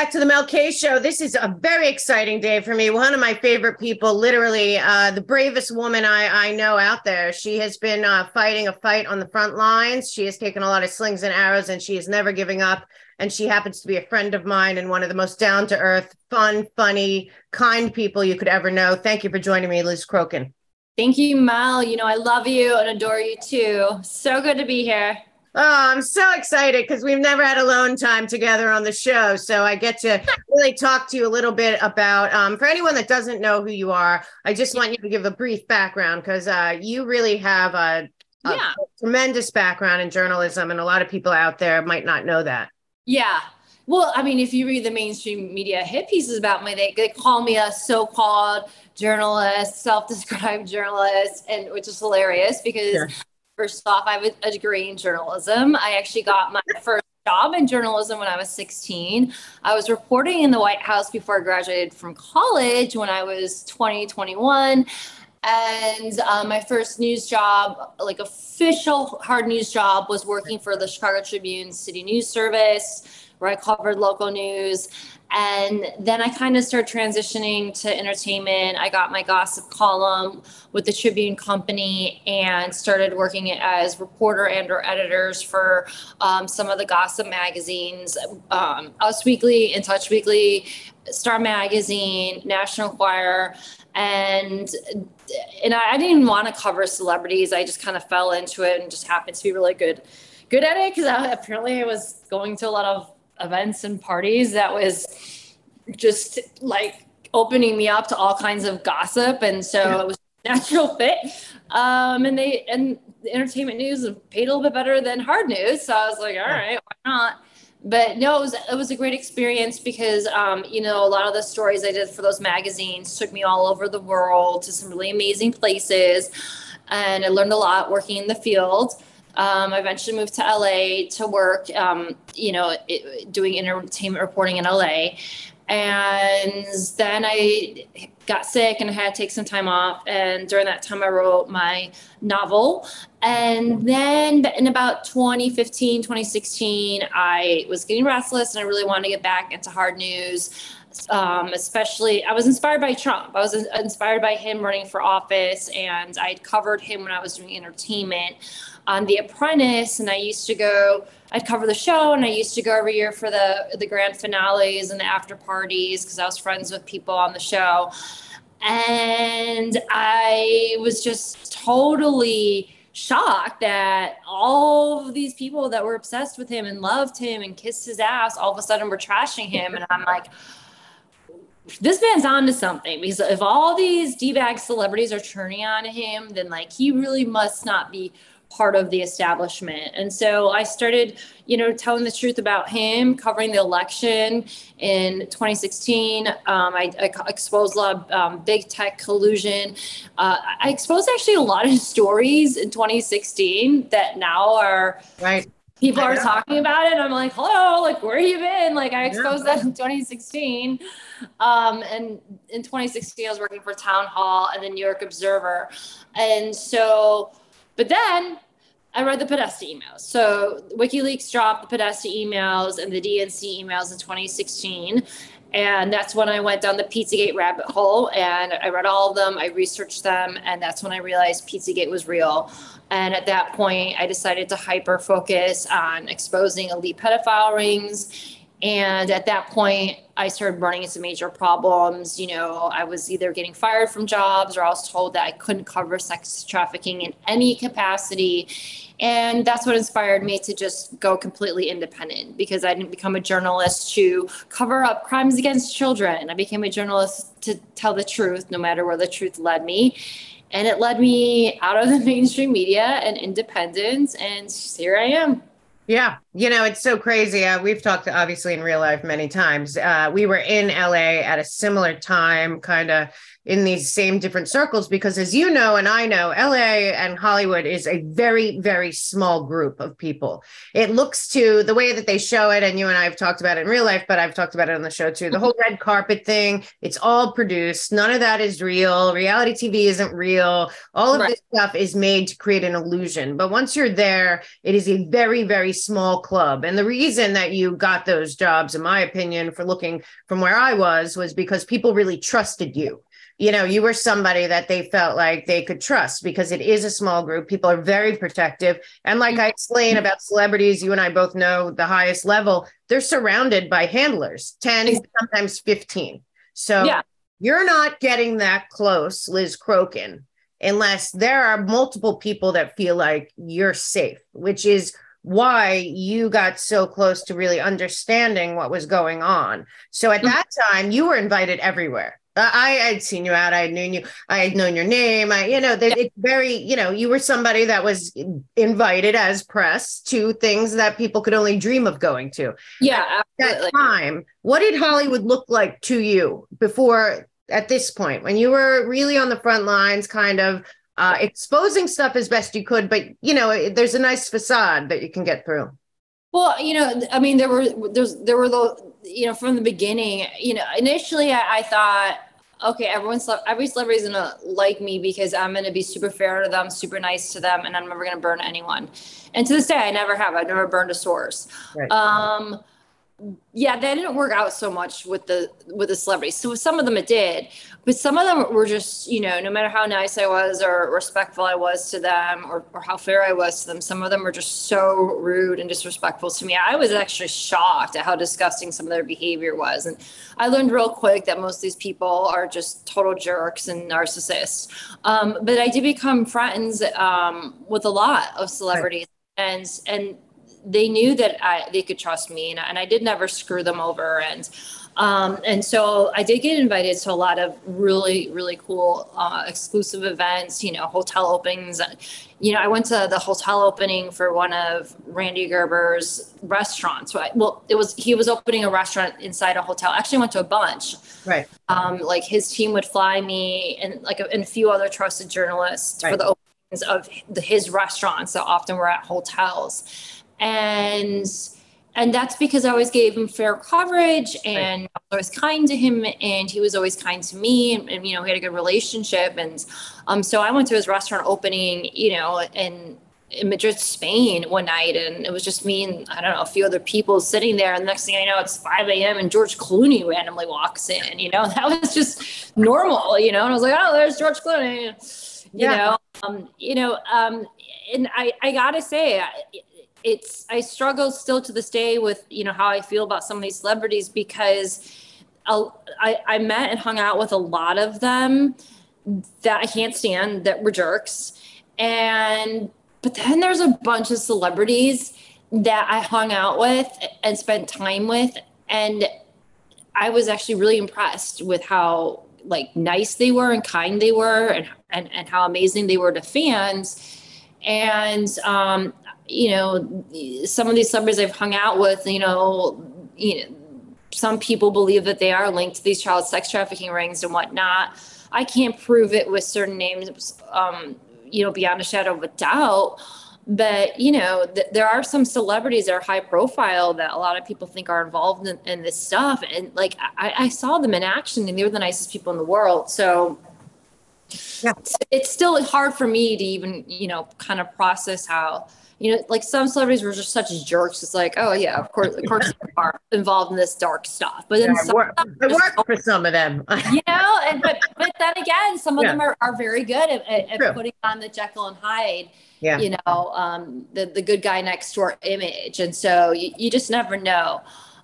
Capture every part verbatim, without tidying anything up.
back to the Mel K Show. This is a very exciting day for me. One of my favorite people, literally uh, the bravest woman I, I know out there. She has been uh, fighting a fight on the front lines. She has taken a lot of slings and arrows, and she is never giving up. And she happens to be a friend of mine and one of the most down-to-earth, fun, funny, kind people you could ever know. Thank you for joining me, Liz Crokin. Thank you, Mel. You know, I love you and adore you too. So good to be here. Oh, I'm so excited because we've never had alone time together on the show. So I get to really talk to you a little bit about, um, for anyone that doesn't know who you are, I just want you to give a brief background because uh, you really have a, a yeah. tremendous background in journalism, and a lot of people out there might not know that. Yeah. Well, I mean, if you read the mainstream media hit pieces about me, they, they call me a so-called journalist, self-described journalist, and which is hilarious because sure. First off, I have a degree in journalism. I actually got my first job in journalism when I was sixteen. I was reporting in the White House before I graduated from college when I was twenty, twenty-one. And uh, my first news job, like official hard news job, was working for the Chicago Tribune City News Service, where I covered local news. And then I kind of started transitioning to entertainment. I got my gossip column with the Tribune Company and started working as reporter and or editors for um, some of the gossip magazines, um, Us Weekly, In Touch Weekly, Star Magazine, National Enquirer. And and I, I didn't even want to cover celebrities. I just kind of fell into it and just happened to be really good, good at it because apparently I was going to a lot of events and parties that was just like opening me up to all kinds of gossip. And so yeah. It was a natural fit. Um, and they, and the entertainment news paid a little bit better than hard news. So I was like, all right, why not? But no, it was, it was a great experience because, um, you know, a lot of the stories I did for those magazines took me all over the world to some really amazing places. And I learned a lot working in the field. Um, I eventually moved to L A to work, um, you know, it, doing entertainment reporting in L A. And then I got sick and had to take some time off. And during that time, I wrote my novel. And then in about twenty fifteen, twenty sixteen, I was getting restless and I really wanted to get back into hard news. Um, especially, I was inspired by Trump. I was inspired by him running for office, and I'd covered him when I was doing entertainment on The Apprentice. And I used to go, I'd cover the show, and I used to go every year for the, the grand finales and the after parties because I was friends with people on the show. And I was just totally shocked that all of these people that were obsessed with him and loved him and kissed his ass all of a sudden were trashing him. And I'm like, this man's on to something, because if all these D-bag celebrities are turning on him, then like he really must not be part of the establishment. And so I started, you know, telling the truth about him, covering the election in twenty sixteen. Um, I, I exposed a lot of um, big tech collusion. Uh, I exposed actually a lot of stories in twenty sixteen that now are right. People are talking about it. I'm like, hello, like, where have you been? Like, I exposed yeah. that in twenty sixteen. Um, and in twenty sixteen, I was working for Town Hall and the New York Observer. And so, but then I read the Podesta emails. So WikiLeaks dropped the Podesta emails and the D N C emails in twenty sixteen. And that's when I went down the Pizzagate rabbit hole and I read all of them. I researched them. And that's when I realized Pizzagate was real. And at that point, I decided to hyper focus on exposing elite pedophile rings. And at that point, I started running into major problems. You know, I was either getting fired from jobs or I was told that I couldn't cover sex trafficking in any capacity. And that's what inspired me to just go completely independent, because I didn't become a journalist to cover up crimes against children. I became a journalist to tell the truth, no matter where the truth led me. And it led me out of the mainstream media and independence. And here I am. Yeah. You know, it's so crazy. Uh, we've talked obviously in real life many times. Uh, we were in L A at a similar time, kind of in these same different circles, because as you know, and I know, L A and Hollywood is a very, very small group of people. It looks to the way that they show it. And you and I have talked about it in real life, but I've talked about it on the show too. The whole red carpet thing, it's all produced. None of that is real. Reality T V isn't real. All of right. this stuff is made to create an illusion. But once you're there, it is a very, very small club. And the reason that you got those jobs, in my opinion, for looking from where I was, was because people really trusted you. You know, you were somebody that they felt like they could trust because it is a small group. People are very protective. And like I explained about celebrities, you and I both know the highest level, they're surrounded by handlers, ten, sometimes fifteen. So yeah. You're not getting that close, Liz Crokin, unless there are multiple people that feel like you're safe, which is why you got so close to really understanding what was going on. So at that time, you were invited everywhere. I had seen you out. I had known you. I had known your name. I, you know, that it's very, you know, you were somebody that was invited as press to things that people could only dream of going to. Yeah. At absolutely. That time, what did Hollywood look like to you before, at this point, when you were really on the front lines, kind of uh, exposing stuff as best you could, but, you know, there's a nice facade that you can get through. Well, you know, I mean, there were, there's, there were the, you know, from the beginning, you know, initially I, I thought, okay, everyone's, every celebrity is going to like me because I'm going to be super fair to them, super nice to them, and I'm never going to burn anyone. And to this day, I never have. I've never burned a source. Right. Um, yeah, that didn't work out so much with the with the celebrities. So with some of them it did, but some of them were just, you know, no matter how nice I was or respectful I was to them or, or how fair I was to them, some of them were just so rude and disrespectful to me. I was actually shocked at how disgusting some of their behavior was. And I learned real quick that most of these people are just total jerks and narcissists. Um, but I did become friends um, with a lot of celebrities. Right. and and they knew that I, they could trust me, and, and I did never screw them over. And, um, and so I did get invited to a lot of really, really cool, uh, exclusive events, you know, hotel openings. You know, I went to the hotel opening for one of Randy Gerber's restaurants. Well, it was, he was opening a restaurant inside a hotel. I actually went to a bunch. Right. Um, like his team would fly me and like a, and a few other trusted journalists right. for the openings of the, his restaurants that often were at hotels. And and that's because I always gave him fair coverage and I was always kind to him and he was always kind to me. And, and you know, we had a good relationship. And um, so I went to his restaurant opening, you know, in, in Madrid, Spain one night. And it was just me and, I don't know, a few other people sitting there. And the next thing I know, it's five a.m. and George Clooney randomly walks in, you know, that was just normal, you know. And I was like, oh, there's George Clooney, you yeah. know. Um, you know, um, and I, I got to say, I, It's, I struggle still to this day with, you know, how I feel about some of these celebrities because I'll, I, I met and hung out with a lot of them that I can't stand that were jerks. And, but then there's a bunch of celebrities that I hung out with and spent time with. And I was actually really impressed with how like nice they were and kind they were and, and, and how amazing they were to fans. And, um, you know, some of these celebrities I've hung out with, you know, you know, some people believe that they are linked to these child sex trafficking rings and whatnot. I can't prove it with certain names, um, you know, beyond a shadow of a doubt. But, you know, th- there are some celebrities that are high profile that a lot of people think are involved in, in this stuff. And like, I, I saw them in action and they were the nicest people in the world. So yeah. it's, it's still hard for me to even, you know, kind of process how, you know, like some celebrities were just such jerks. It's like, oh yeah, of course, of course, they are involved in this dark stuff. But then yeah, some work, I work for some of them, you know. And but but then again, some of yeah. them are, are very good at, at, at putting on the Jekyll and Hyde, yeah. you know, um, the the good guy next door image. And so you, you just never know.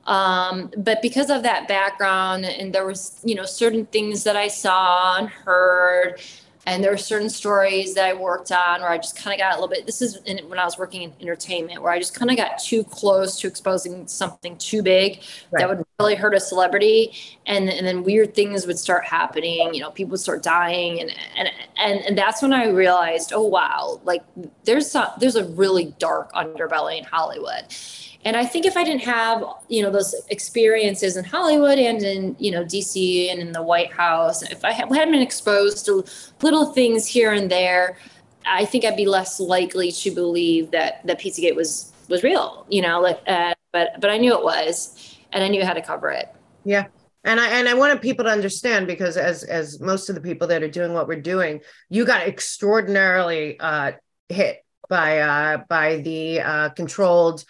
Um, but because of that background, and there was, you know, certain things that I saw and heard. And there were certain stories that I worked on where I just kind of got a little bit, this is in, when I was working in entertainment, where I just kind of got too close to exposing something too big right. that would really hurt a celebrity. And, and then weird things would start happening, you know, people would start dying. And, and, and, and that's when I realized, oh, wow, like there's a, there's a really dark underbelly in Hollywood. And I think if I didn't have, you know, those experiences in Hollywood and in, you know, D C and in the White House, if I hadn't been exposed to little things here and there, I think I'd be less likely to believe that that Pizzagate was was real, you know, like, uh, but but I knew it was, and I knew how to cover it. Yeah. And I and I wanted people to understand, because as as most of the people that are doing what we're doing, you got extraordinarily uh, hit by uh, by the uh, controlled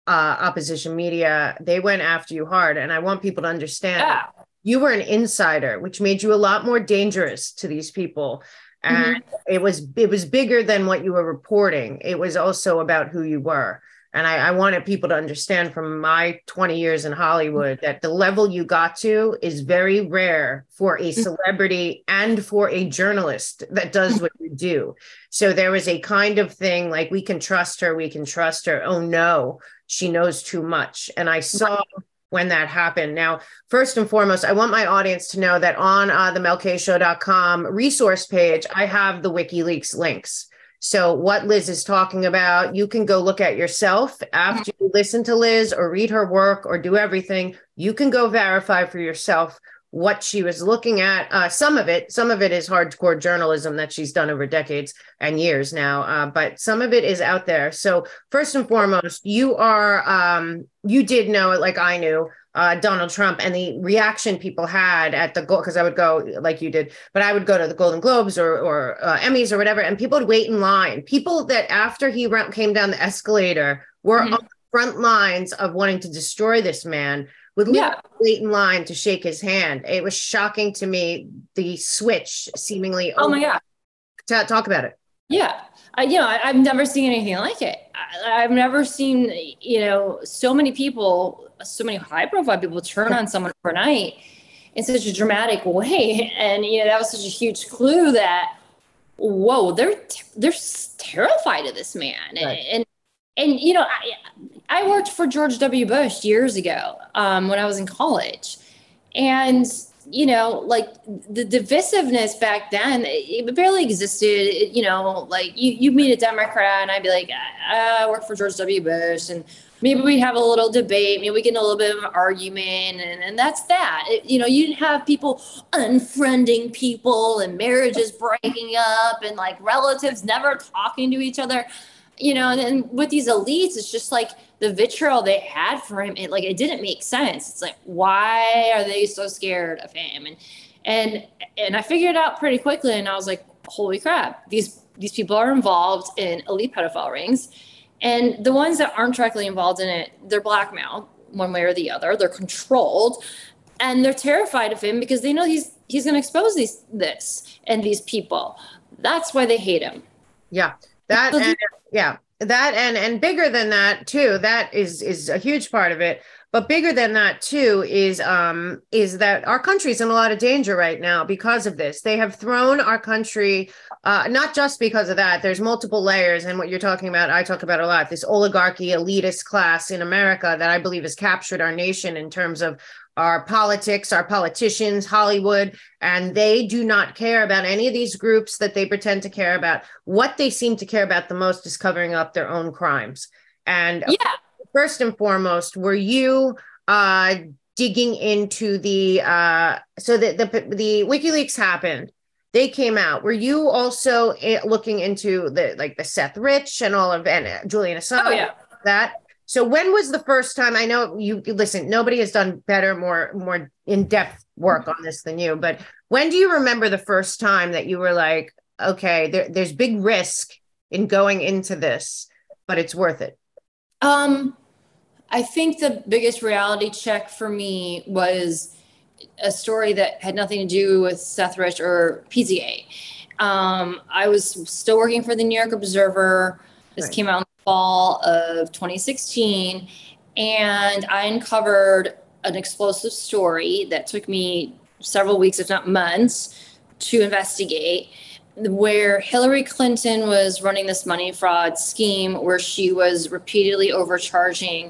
uh, opposition media, they went after you hard. And I want people to understand Yeah. you were an insider, which made you a lot more dangerous to these people. And mm-hmm. it was it was bigger than what you were reporting. It was also about who you were. And I, I wanted people to understand from my twenty years in Hollywood that the level you got to is very rare for a celebrity and for a journalist that does what you do. So there was a kind of thing like, we can trust her, we can trust her. Oh, no, she knows too much. And I saw when that happened. Now, first and foremost, I want my audience to know that on uh, the mel k show dot com resource page, I have the WikiLeaks links. So what Liz is talking about, you can go look at yourself after you listen to Liz or read her work or do everything. You can go verify for yourself what she was looking at. Uh, some of it, some of it is hardcore journalism that she's done over decades and years now, uh, but some of it is out there. So first and foremost, you are, um, you did know it like I knew. Uh, Donald Trump and the reaction people had at the goal, because I would go like you did, but I would go to the Golden Globes or, or uh, Emmys or whatever, and people would wait in line. People that after he came down the escalator were mm-hmm. on the front lines of wanting to destroy this man would yeah. wait in line to shake his hand. It was shocking to me, the switch seemingly. Oh my God. T- talk about it. Yeah. I, you know, I, I've never seen anything like it. I, I've never seen, you know, so many people, so many high profile people turn on someone overnight in such a dramatic way. And, you know, that was such a huge clue that, whoa, they're, they're terrified of this man. Right. And, and, you know, I, I worked for George W. Bush years ago um, when I was in college. And, you know, like the divisiveness back then, it barely existed. It, you know, like you, you meet a Democrat and I'd be like, I work for George W. Bush, and maybe we have a little debate, maybe we get in a little bit of an argument, and, and that's that. It, you know, you didn't have people unfriending people and marriages breaking up and like relatives never talking to each other. You know, and then with these elites, it's just like the vitriol they had for him. It like, it didn't make sense. It's like, why are they so scared of him? And, and, and I figured it out pretty quickly. And I was like, holy crap, these, these people are involved in elite pedophile rings. And the ones that aren't directly involved in it, they're blackmailed one way or the other. They're controlled, and they're terrified of him because they know he's, he's going to expose these, this and these people. That's why they hate him. Yeah. That and yeah, that and and bigger than that too. That is is a huge part of it. But bigger than that too is um is that our country's in a lot of danger right now because of this. They have thrown our country, uh, not just because of that. There's multiple layers, and what you're talking about, I talk about a lot. This oligarchy, elitist class in America that I believe has captured our nation in terms of our politics, our politicians, Hollywood, and they do not care about any of these groups that they pretend to care about. What they seem to care about the most is covering up their own crimes. And yeah. First and foremost, were you uh, digging into the, uh, so that the, the WikiLeaks happened, they came out. Were you also looking into the, like the Seth Rich and all of, and Julian Assange, oh, yeah. that? So when was the first time? I know you listen, nobody has done better, more, more in-depth work on this than you, but when do you remember the first time that you were like, okay, there, there's big risk in going into this, but it's worth it? Um, I think the biggest reality check for me was a story that had nothing to do with Seth Rich or P Z A. Um, I was still working for the New York Observer. This right. came out in the fall of twenty sixteen, and I uncovered an explosive story that took me several weeks, if not months, to investigate, where Hillary Clinton was running this money fraud scheme where she was repeatedly overcharging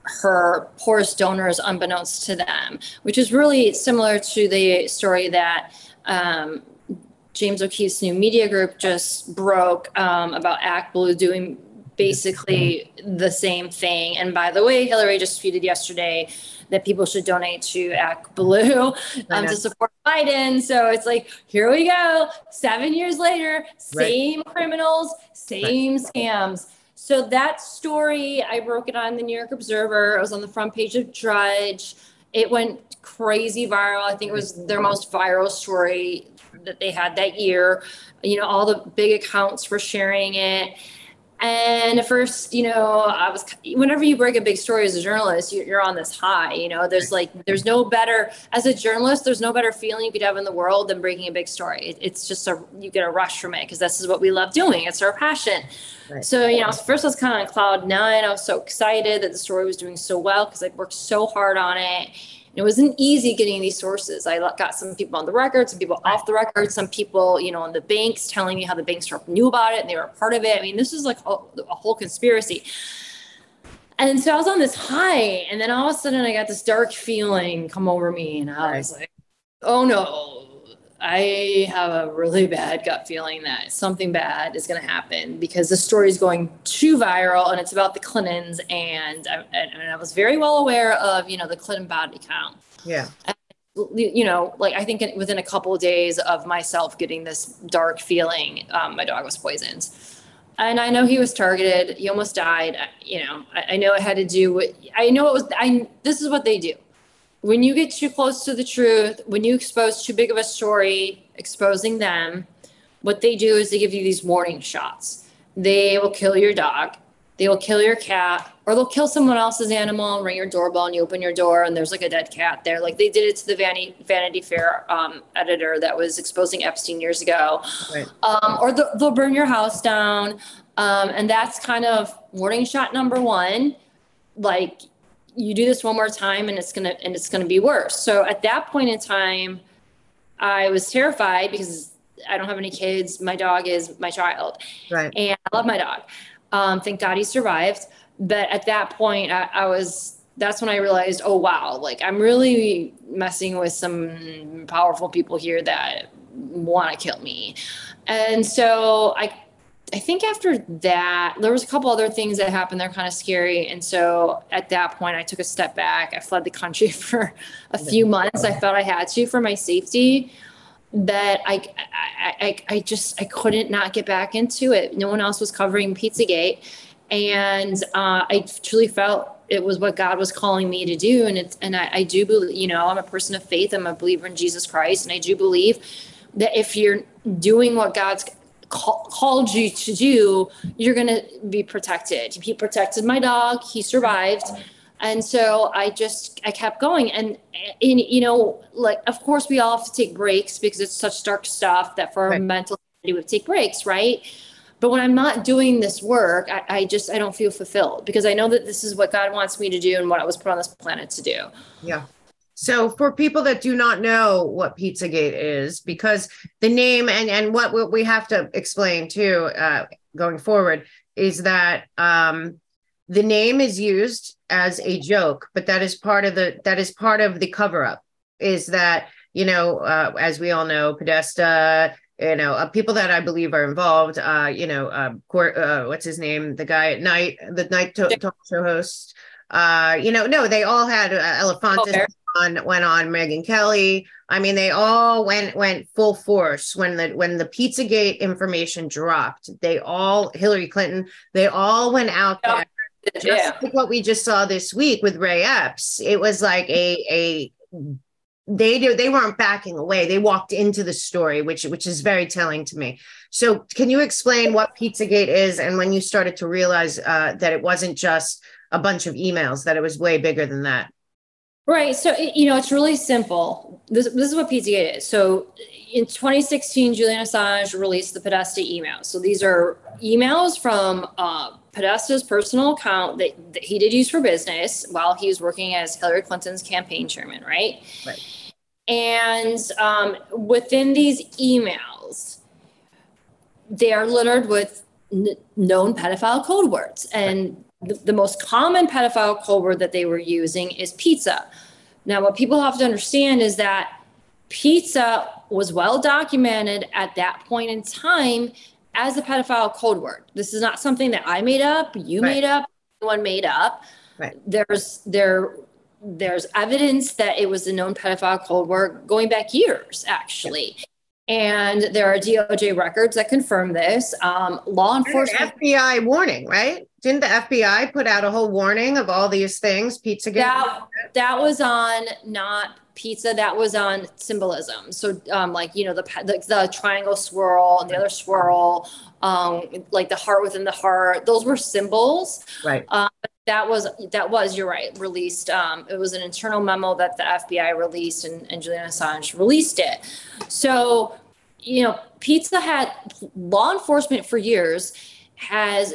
her poorest donors unbeknownst to them, which is really similar to the story that um, James O'Keefe's New Media Group just broke um, about ActBlue doing basically the same thing. And by the way, Hillary just tweeted yesterday that people should donate to ActBlue um, to support Biden. So it's like, here we go. Seven years later, same right. criminals, same right. scams. So that story, I broke it on the New York Observer. It was on the front page of Drudge. It went crazy viral. I think it was their most viral story that they had that year. You know, all the big accounts were sharing it. And at first, you know, I was, whenever you break a big story as a journalist, you're on this high, you know, there's like, there's no better, as a journalist, there's no better feeling you could have in the world than breaking a big story. It's just a, you get a rush from it because this is what we love doing. It's our passion. Right. So, you know, first I was kind of on cloud nine. I was so excited that the story was doing so well because I worked so hard on it. It wasn't easy getting these sources. I got some people on the record, some people off the record, some people, you know, on the banks telling me how the banks knew about it and they were a part of it. I mean, this is like a, a whole conspiracy. And so I was on this high, and then all of a sudden I got this dark feeling come over me, and I was like, oh no, I have a really bad gut feeling that something bad is going to happen because the story is going too viral, and it's about the Clintons. And I, and I was very well aware of, you know, the Clinton body count. Yeah. And, you know, like I think within a couple of days of myself getting this dark feeling, um, my dog was poisoned. And I know he was targeted. He almost died. You know, I, I know it had to do with, I know it was, I, this is what they do. When you get too close to the truth, when you expose too big of a story, exposing them, what they do is they give you these warning shots. They will kill your dog. They will kill your cat, or they'll kill someone else's animal and ring your doorbell and you open your door and there's like a dead cat there. Like they did it to the Vanity, Vanity Fair um, editor that was exposing Epstein years ago. Right. Um, or they'll, they'll burn your house down. Um, and that's kind of warning shot number one. Like, you do this one more time and it's going to, and it's going to be worse. So at that point in time, I was terrified because I don't have any kids. My dog is my child. Right. And I love my dog. Um, thank God he survived. But at that point I, I was, that's when I realized, oh, wow, like I'm really messing with some powerful people here that want to kill me. And so I, I think after that, there was a couple other things that happened. They're kind of scary. And so at that point, I took a step back. I fled the country for a few months. I felt I had to for my safety. That I, I, I, I just, I couldn't not get back into it. No one else was covering Pizzagate. And uh, I truly felt it was what God was calling me to do. And it's, and I, I do believe, you know, I'm a person of faith. I'm a believer in Jesus Christ. And I do believe that if you're doing what God's Call, called you to do, you're going to be protected. He protected my dog. He survived. And so I just, I kept going. And, and, you know, like, of course we all have to take breaks because it's such dark stuff that for right. our mental sanity, we take breaks. Right. But when I'm not doing this work, I, I just, I don't feel fulfilled because I know that this is what God wants me to do and what I was put on this planet to do. Yeah. So for people that do not know what Pizzagate is, because the name and, and what, what we have to explain too, uh, going forward is that um, the name is used as a joke, but that is part of the, that is part of the cover up is that, you know, uh, as we all know, Podesta, you know, uh, people that I believe are involved, uh, you know, uh, court, uh, what's his name? The guy at night, the night to- talk show host, uh, you know, no, they all had uh, Elefantis. Okay. On, went on Megyn Kelly. I mean, they all went went full force when the when the Pizzagate information dropped. They all Hillary Clinton. They all went out there. Just yeah. like what we just saw this week with Ray Epps. It was like a a they do they weren't backing away. They walked into the story, which which is very telling to me. So, can you explain what Pizzagate is and when you started to realize uh, that it wasn't just a bunch of emails, that it was way bigger than that? Right. So, you know, it's really simple. This, this is what Pizzagate is. So in twenty sixteen, Julian Assange released the Podesta emails. So these are emails from uh, Podesta's personal account that, that he did use for business while he was working as Hillary Clinton's campaign chairman. Right. Right. And um, within these emails, they are littered with n- known pedophile code words. And right. The, the most common pedophile code word that they were using is pizza. Now, what people have to understand is that pizza was well documented at that point in time as a pedophile code word. This is not something that I made up, you right. made up, anyone made up. Right. There's there there's evidence that it was a known pedophile code word going back years, actually. Yeah. And there are D O J records that confirm this. Um, law enforcement. F B I warning, right? Didn't the F B I put out a whole warning of all these things? Pizzagate. That, that was on not pizza that was on symbolism. So um, like, you know, the, the, the triangle swirl and the other swirl, um, like the heart within the heart, those were symbols. Right. Um, that was, that was, you're right, released. Um, it was an internal memo that the F B I released, and, and Julian Assange released it. So, you know, Pizza had, law enforcement for years has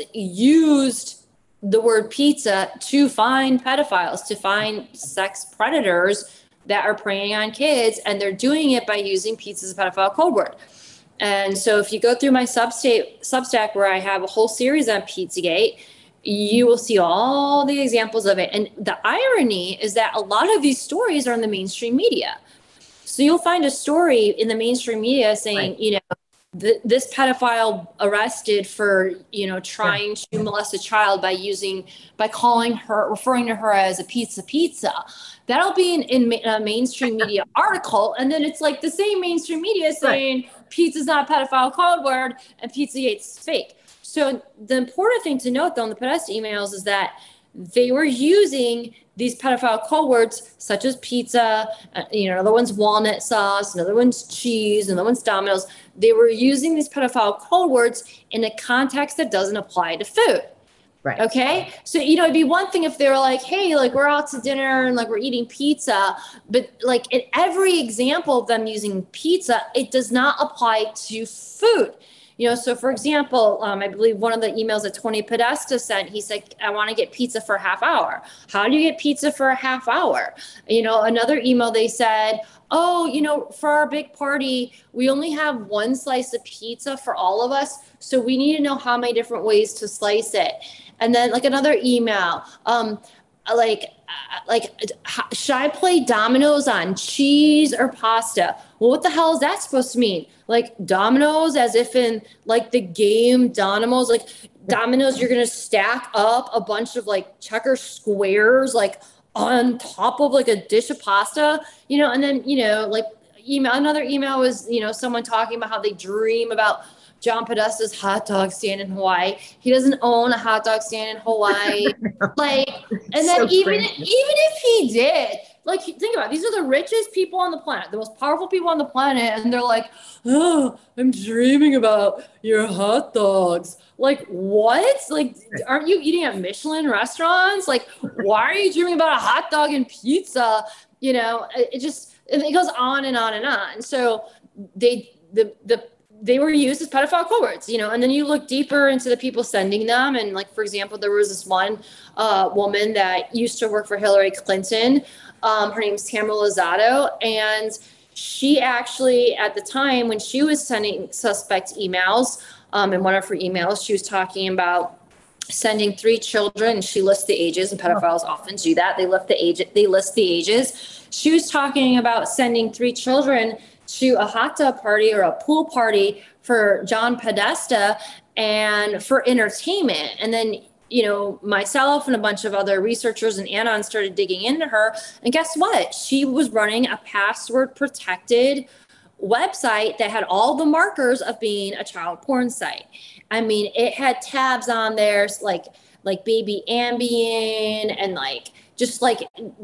used the word pizza to find pedophiles, to find sex predators that are preying on kids. And they're doing it by using pizza as a pedophile code word. And so if you go through my Substack, Substack where I have a whole series on Pizzagate, you will see all the examples of it. And the irony is that a lot of these stories are in the mainstream media. So you'll find a story in the mainstream media saying, right, you know, th- this pedophile arrested for, you know, trying yeah. to molest a child by using, by calling her, referring to her as a pizza pizza. That'll be in, in a mainstream media article. And then it's like the same mainstream media saying right. pizza's not a pedophile code word and Pizzagate's fake. So the important thing to note, though, in the Podesta emails is that they were using these pedophile code words such as pizza, uh, you know, another one's walnut sauce, another one's cheese, another one's Domino's. They were using these pedophile code words in a context that doesn't apply to food. Right. Okay. So, you know, it'd be one thing if they were like, hey, like we're out to dinner and like we're eating pizza, but like in every example of them using pizza, it does not apply to food. You know, so for example, um, I believe one of the emails that Tony Podesta sent, he said, I want to get pizza for a half hour. How do you get pizza for a half hour? You know, another email, they said, oh, you know, for our big party, we only have one slice of pizza for all of us. So we need to know how many different ways to slice it. And then like another email, um, like, like, should I play dominoes on cheese or pasta? Well, what the hell is that supposed to mean? Like dominoes as if in like the game dominoes, like dominoes, you're going to stack up a bunch of like checker squares, like on top of like a dish of pasta, you know, and then, you know, like email, another email was, you know, someone talking about how they dream about John Podesta's hot dog stand in Hawaii. He doesn't own a hot dog stand in Hawaii. Like, and then so even, even if he did, like, think about it, these are the richest people on the planet, the most powerful people on the planet. And they're like, oh, I'm dreaming about your hot dogs. Like, what? Like, aren't you eating at Michelin restaurants? Like, why are you dreaming about a hot dog and pizza? You know, it, it just, it goes on and on and on. So they, the, the, they were used as pedophile code words, you know, and then you look deeper into the people sending them. And like, for example, there was this one uh, woman that used to work for Hillary Clinton. Um, her name's Tamara Lozado. And she actually, at the time when she was sending suspect emails, um, in one of her emails, she was talking about sending three children, and she lists the ages, and pedophiles often do that. They list the age, they list the ages. She was talking about sending three children to a hot dog party or a pool party for John Podesta and for entertainment. And then, you know, myself and a bunch of other researchers and Anon started digging into her. And guess what? She was running a password protected website that had all the markers of being a child porn site. I mean, it had tabs on there like, like baby Ambien and like, just like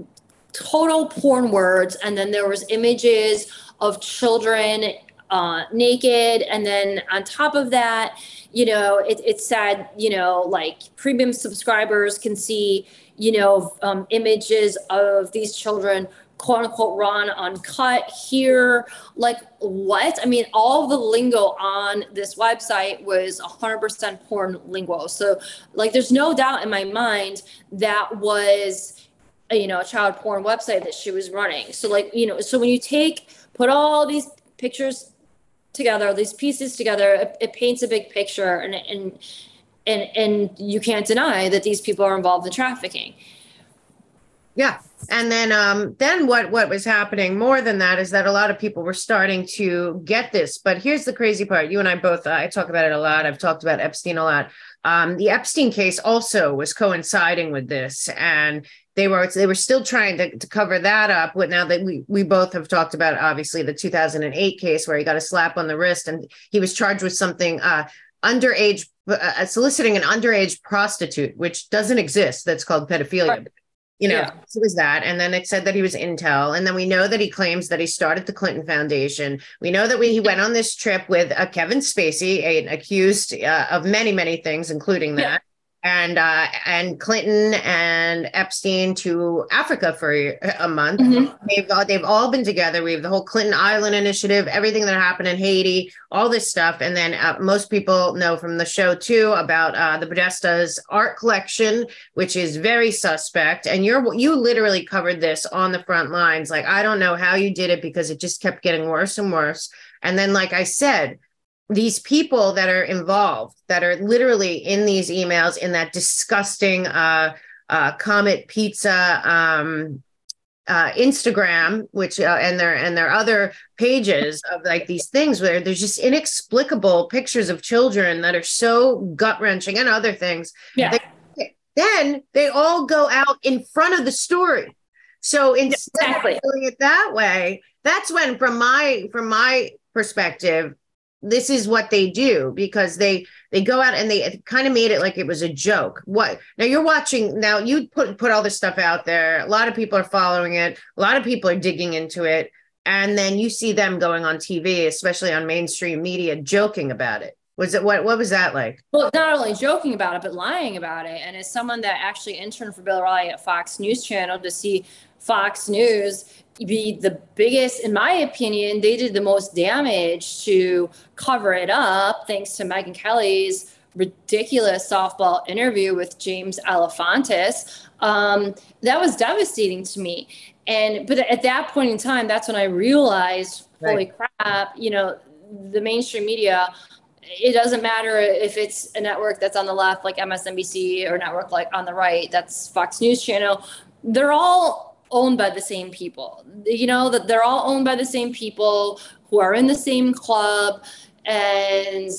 total porn words. And then there was images of children uh, naked. And then on top of that, you know, it, it said, you know, like premium subscribers can see, you know, um, images of these children, quote unquote, raw and uncut here. Like what? I mean, all the lingo on this website was one hundred percent porn lingo. So like, there's no doubt in my mind that was, you know, a child porn website that she was running. So like, you know, so when you take, put all these pictures together, these pieces together, it, it paints a big picture, and, and, and, and you can't deny that these people are involved in trafficking. Yeah. And then, um, then what, what was happening more than that is that a lot of people were starting to get this, but here's the crazy part. You and I both, uh, I talk about it a lot. I've talked about Epstein a lot. Um, the Epstein case also was coinciding with this, and they were they were still trying to, to cover that up. But now that we we both have talked about, obviously, the two thousand eight case where he got a slap on the wrist and he was charged with something uh, underage, uh, soliciting an underage prostitute, which doesn't exist. That's called pedophilia. You know, Yeah. it was that. And then it said that he was Intel. And then we know that he claims that he started the Clinton Foundation. We know that we, he went on this trip with uh, Kevin Spacey, a, accused uh, of many, many things, including that. Yeah. And uh, and Clinton and Epstein to Africa for a, a month. Mm-hmm. They've uh, they've all been together. We have the whole Clinton Island initiative, everything that happened in Haiti, all this stuff. And then uh, most people know from the show too about uh, the Podesta's art collection, which is very suspect. And you're you literally covered this on the front lines. Like, I don't know how you did it, because it just kept getting worse and worse. And then, like I said, these people that are involved, that are literally in these emails, in that disgusting uh, uh, Comet Pizza um, uh, Instagram, which uh, and their and their other pages of like these things where there's just inexplicable pictures of children that are so gut wrenching, and other things. Yeah. They, then they all go out in front of the story. So instead exactly. of doing it that way, that's when, from my from my perspective, this is what they do, because they they go out and they kind of made it like it was a joke. What now you're watching now, you put put all this stuff out there. A lot of people are following it. A lot of people are digging into it. And then you see them going on T V, especially on mainstream media, joking about it. Was it what what was that like? Well, not only joking about it, but lying about it. And as someone that actually interned for Bill O'Reilly at Fox News Channel, to see Fox News be the biggest, in my opinion, they did the most damage to cover it up, thanks to Megyn Kelly's ridiculous softball interview with James Alefantis. Um, that was devastating to me. And but at that point in time, that's when I realized, holy right. crap, you know, the mainstream media, it doesn't matter if it's a network that's on the left, like M S N B C, or a network like on the right, that's Fox News Channel. They're all owned by the same people, you know, that they're all owned by the same people who are in the same club, and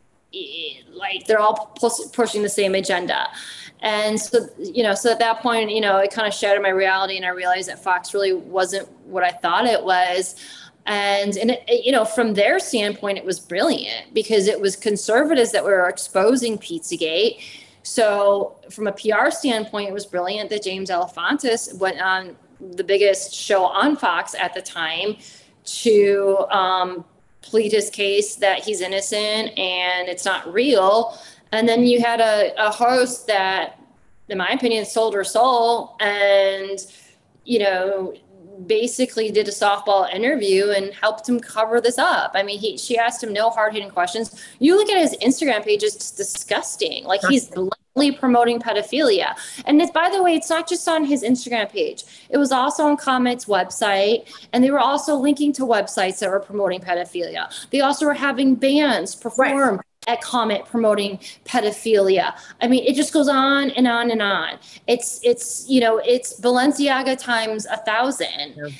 like they're all pushing the same agenda. And so, you know, so at that point, you know, it kind of shattered my reality, and I realized that Fox really wasn't what I thought it was. And, and it, you know, from their standpoint, it was brilliant, because it was conservatives that were exposing Pizzagate. So from a P R standpoint, it was brilliant that James Alefantis went on the biggest show on Fox at the time to um, plead his case that he's innocent and it's not real. And then you had a, a host that, in my opinion, sold her soul and, you know, basically did a softball interview and helped him cover this up. I mean, he she asked him no hard-hitting questions. You look at his Instagram page, it's disgusting. Like, he's blatantly promoting pedophilia. And it's, by the way, it's not just on his Instagram page. It was also on Comet's website, and they were also linking to websites that were promoting pedophilia. They also were having bands perform right. at Comet promoting pedophilia. I mean, it just goes on and on and on. It's, it's, you know, it's Balenciaga times a thousand. Yeah.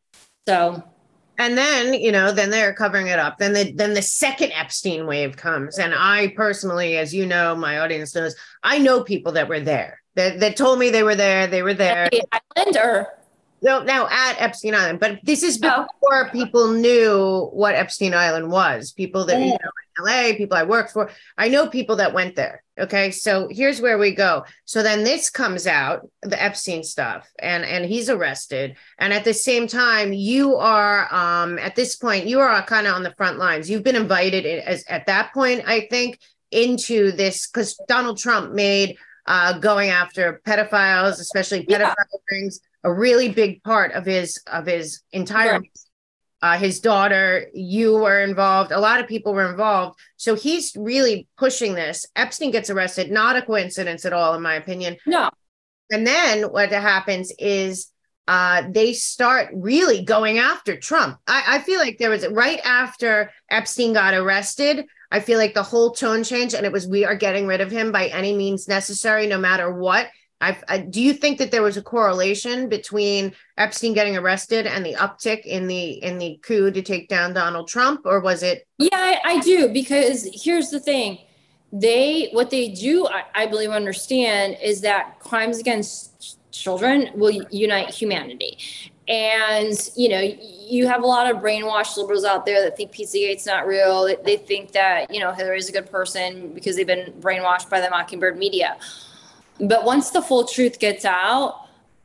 So. And then, you know, then they're covering it up. Then the, then the second Epstein wave comes. And I personally, as you know, my audience knows, I know people that were there that, that told me they were there. They were there. Island or? No, now at Epstein Island, but this is before oh. people knew what Epstein Island was. People that, yeah. you know, in L A, people I worked for, I know people that went there. Okay. So here's where we go. So then this comes out, the Epstein stuff, and, and he's arrested. And at the same time, you are, um, at this point, you are kind of on the front lines. You've been invited as at that point, I think, into this, because Donald Trump made uh, going after pedophiles, especially pedophile yeah. rings, a really big part of his of his entire right. uh, his daughter. You were involved. A lot of people were involved. So he's really pushing this. Epstein gets arrested. Not a coincidence at all, in my opinion. No. And then what happens is uh, they start really going after Trump. I, I feel like there was right after Epstein got arrested, I feel like the whole tone changed, and it was, we are getting rid of him by any means necessary, no matter what. I've, I, do you think that there was a correlation between Epstein getting arrested and the uptick in the in the coup to take down Donald Trump, or was it? Yeah, I, I do, because here's the thing. They what they do, I, I believe, understand is that crimes against children will unite humanity. And, you know, you have a lot of brainwashed liberals out there that think Pizzagate's not real. They, they think that, you know, Hillary's a good person because they've been brainwashed by the Mockingbird media. But once the full truth gets out,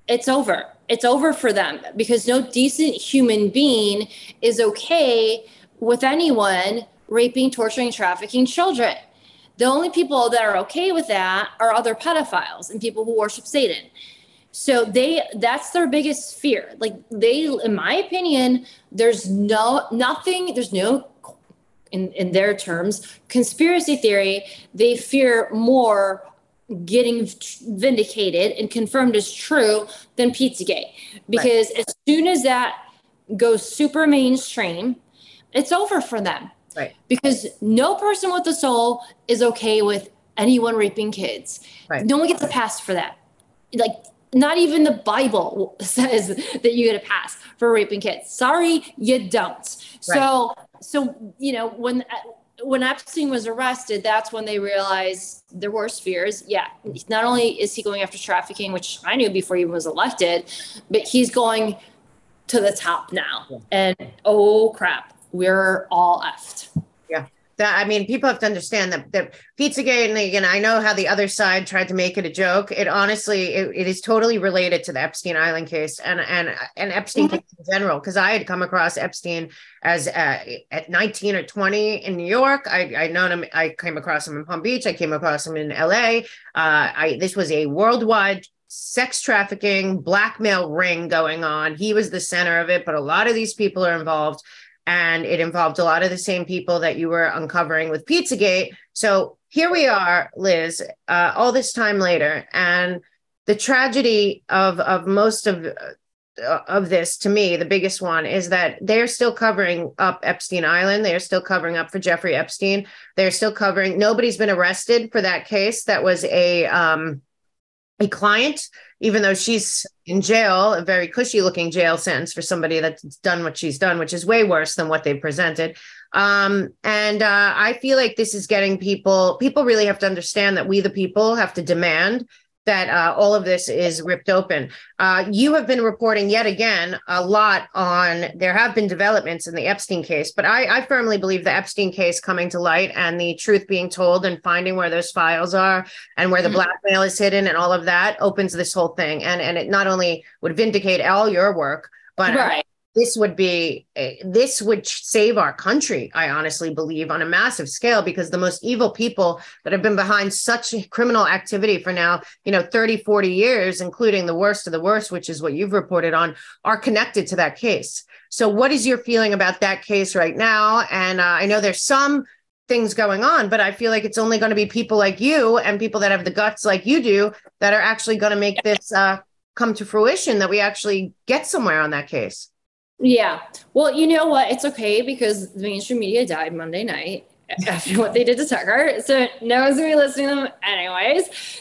it's over. It's over for them because no decent human being is okay with anyone raping, torturing, trafficking children. The only people that are okay with that are other pedophiles and people who worship Satan. So they, that's their biggest fear. Like they, in my opinion, there's no, nothing, there's no, in, in their terms, conspiracy theory. They fear more getting vindicated and confirmed as true than Pizzagate. Because right. as soon as that goes super mainstream, it's over for them. Right. Because no person with a soul is okay with anyone raping kids. Right. No one gets a pass for that. Like, not even the Bible says that you get a pass for raping kids. Sorry, you don't. Right. So, so you know, when when Epstein was arrested, that's when they realized their worst fears. Yeah, not only is he going after trafficking, which I knew before he was elected, but he's going to the top now. Yeah. And oh crap, we're all effed. Yeah. That, I mean, people have to understand that, that Pizzagate, and again, I know how the other side tried to make it a joke. It honestly, it, it is totally related to the Epstein Island case and and and Epstein mm-hmm. case in general, because I had come across Epstein as uh, at nineteen or twenty in New York. I I known him. I came across him in Palm Beach. I came across him in L A. Uh, I this was a worldwide sex trafficking blackmail ring going on. He was the center of it, but a lot of these people are involved. And it involved a lot of the same people that you were uncovering with Pizzagate. So here we are, Liz, uh, all this time later. And the tragedy of, of most of, uh, of this, to me, the biggest one, is that they're still covering up Epstein Island. They're still covering up for Jeffrey Epstein. They're still covering, nobody's been arrested for that case. That was a, um, a client, even though she's in jail, a very cushy looking jail sentence for somebody that's done what she's done, which is way worse than what they presented. Um, and uh, I feel like this is getting people, people really have to understand that we, the people, have to demand that uh, all of this is ripped open. Uh, you have been reporting yet again a lot on, there have been developments in the Epstein case, but I, I firmly believe the Epstein case coming to light and the truth being told and finding where those files are and where the mm-hmm. blackmail is hidden and all of that opens this whole thing. And, and it not only would vindicate all your work, but right. This would be, this would save our country, I honestly believe, on a massive scale, because the most evil people that have been behind such criminal activity for now, you know, thirty, forty years, including the worst of the worst, which is what you've reported on, are connected to that case. So what is your feeling about that case right now? And uh, I know there's some things going on, but I feel like it's only going to be people like you and people that have the guts like you do that are actually going to make this uh, come to fruition, that we actually get somewhere on that case. Yeah. Well, you know what? It's okay because the mainstream media died Monday night after what they did to Tucker. So no one's going to be listening to them anyways.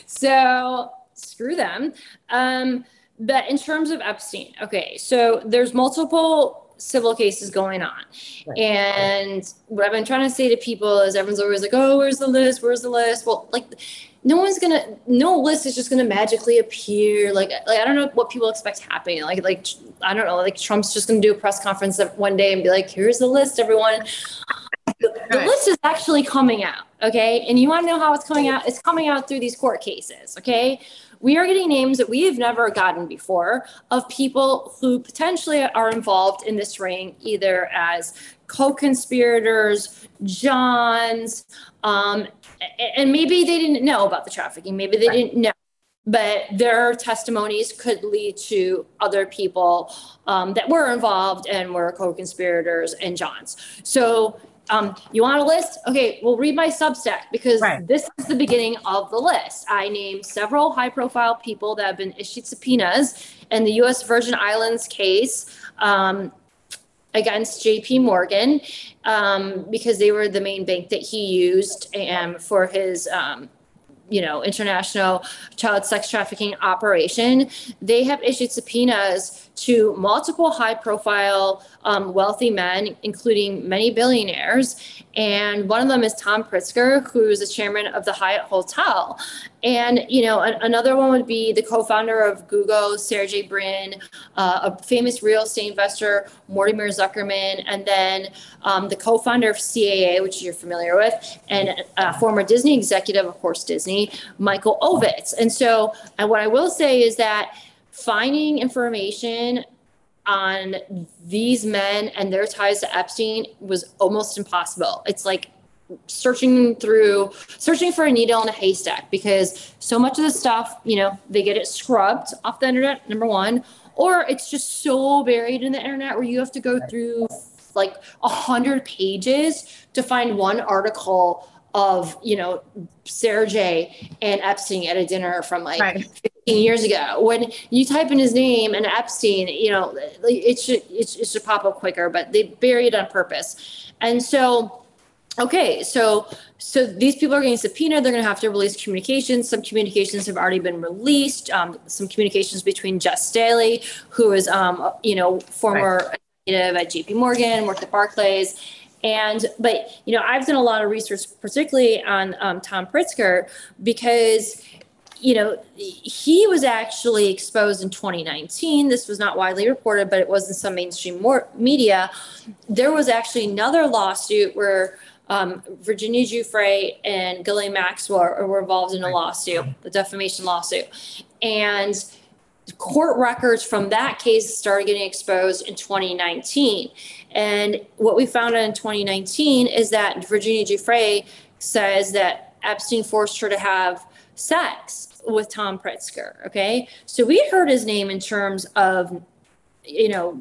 So screw them. Um, but in terms of Epstein, okay, so there's multiple civil cases going on. Right. And what I've been trying to say to people is everyone's always like, oh, where's the list? Where's the list? Well, like, no one's gonna, no list is just gonna magically appear. Like, like I don't know what people expect happening. Like, like I don't know. Like Trump's just gonna do a press conference one day and be like, "Here's the list, everyone." The, the list is actually coming out, okay? And you want to know how it's coming out? It's coming out through these court cases, okay? We are getting names that we have never gotten before of people who potentially are involved in this ring, either as co-conspirators, Johns, um, and maybe they didn't know about the trafficking. Maybe they right. didn't know, but their testimonies could lead to other people um, that were involved and were co-conspirators and Johns. So um, you want a list? Okay, well, read my Substack because right. this is the beginning of the list. I named several high-profile people that have been issued subpoenas in the U S Virgin Islands case um, against J P Morgan um, because they were the main bank that he used um, for his, um, you know, international child sex trafficking operation. They have issued subpoenas to multiple high-profile um, wealthy men, including many billionaires. And one of them is Tom Pritzker, who is the chairman of the Hyatt Hotel. And, you know, a- another one would be the co-founder of Google, Sergey Brin, uh, a famous real estate investor, Mortimer Zuckerman, and then um, the co-founder of C A A, which you're familiar with, and a former Disney executive, of course, Disney, Michael Ovitz. And so and what I will say is that finding information on these men and their ties to Epstein was almost impossible. It's like searching through, searching for a needle in a haystack, because so much of the stuff, you know, they get it scrubbed off the internet, number one, or it's just so buried in the internet where you have to go through like a hundred pages to find one article of, you know, Sergey and Epstein at a dinner from like right. fifteen years ago. When you type in his name and Epstein, you know, it should, it should pop up quicker, but they bury it on purpose. And so, okay, so so these people are getting subpoenaed. They're going to have to release communications. Some communications have already been released. Um, some communications between Jess Staley, who is, um, you know, former right. executive at J P Morgan, worked at Barclays. And, but, you know, I've done a lot of research, particularly on um, Tom Pritzker, because, you know, he was actually exposed in twenty nineteen. This was not widely reported, but it was in some mainstream more media. There was actually another lawsuit where um, Virginia Giuffre and Ghislaine Maxwell were, were involved in a lawsuit, the defamation lawsuit. And court records from that case started getting exposed in twenty nineteen. And what we found out in twenty nineteen is that Virginia Giuffre says that Epstein forced her to have sex with Tom Pritzker. Okay. So we heard his name in terms of, you know,